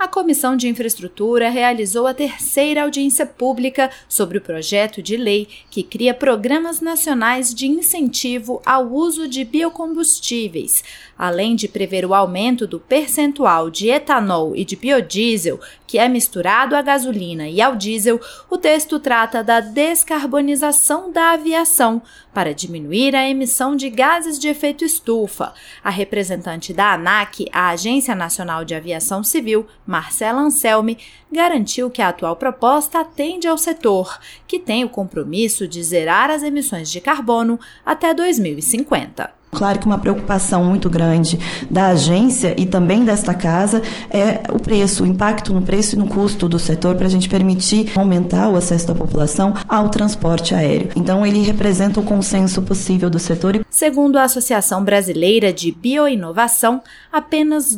A Comissão de Infraestrutura realizou a terceira audiência pública sobre o projeto de lei que cria programas nacionais de incentivo ao uso de biocombustíveis, além de prever o aumento do percentual de etanol e de biodiesel, que é misturado à gasolina e ao diesel. O texto trata da descarbonização da aviação para diminuir a emissão de gases de efeito estufa. A representante da ANAC, a Agência Nacional de Aviação Civil, Marcela Anselmi, garantiu que a atual proposta atende ao setor, que tem o compromisso de zerar as emissões de carbono até 2050. Claro que uma preocupação muito grande da agência e também desta casa é o preço, o impacto no preço e no custo do setor para a gente permitir aumentar o acesso da população ao transporte aéreo. Então, ele representa o consenso possível do setor. Segundo a Associação Brasileira de Bioinovação, apenas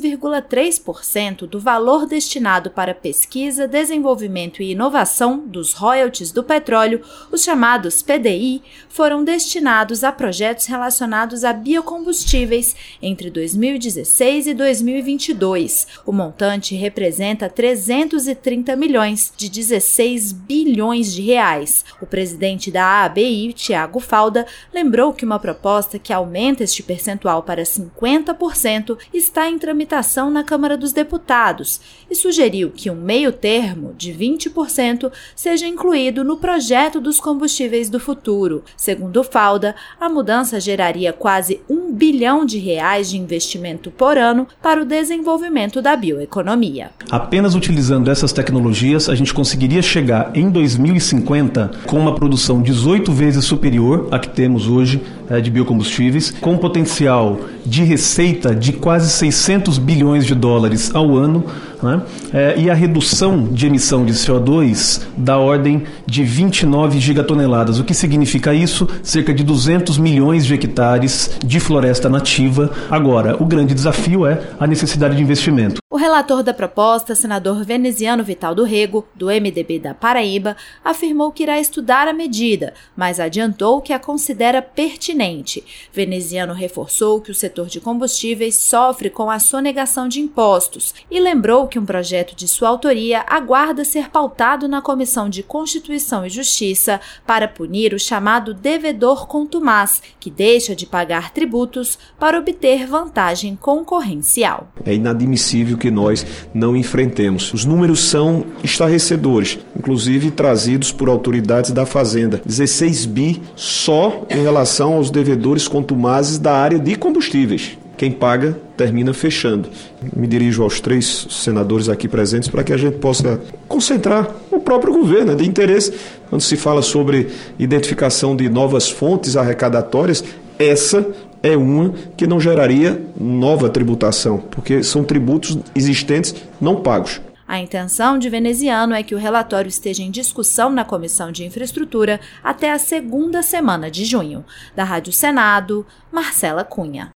2,3% do valor destinado para pesquisa, desenvolvimento e inovação dos royalties do petróleo, os chamados PDI, foram destinados a projetos relacionados a biocombustíveis entre 2016 e 2022. O montante representa 330 milhões de 16 bilhões de reais. O presidente da ABI, Thiago Falda, lembrou que uma proposta que aumenta este percentual para 50% está em tramitação na Câmara dos Deputados e sugeriu que um meio termo de 20% seja incluído no projeto dos combustíveis do futuro. Segundo Falda, a mudança geraria quase R$1 bilhão de investimento por ano para o desenvolvimento da bioeconomia. Apenas utilizando essas tecnologias, a gente conseguiria chegar em 2050 com uma produção 18 vezes superior à que temos hoje de biocombustíveis, com um potencial de receita de quase 600 bilhões de dólares ao ano, né? E a redução de emissão de CO2 da ordem de 29 gigatoneladas. O que significa isso? Cerca de 200 milhões de hectares de floresta nativa. Agora, o grande desafio é a necessidade de investimento. O relator da proposta, senador Veneziano Vital do Rego, do MDB da Paraíba, afirmou que irá estudar a medida, mas adiantou que a considera pertinente. Veneziano reforçou que o setor de combustíveis sofre com a sonegação de impostos e lembrou que um projeto de sua autoria aguarda ser pautado na Comissão de Constituição e Justiça para punir o chamado devedor contumaz, que deixa de pagar tributos para obter vantagem concorrencial. É inadmissível que nós não enfrentemos. Os números são estarrecedores, inclusive trazidos por autoridades da Fazenda. 16 bi só em relação aos devedores contumazes da área de combustíveis. Quem paga termina fechando. Me dirijo aos 3 senadores aqui presentes para que a gente possa concentrar o próprio governo, de interesse. Quando se fala sobre identificação de novas fontes arrecadatórias, essa é uma que não geraria nova tributação, porque são tributos existentes não pagos. A intenção de Veneziano é que o relatório esteja em discussão na Comissão de Infraestrutura até a segunda semana de junho. Da Rádio Senado, Marcela Cunha.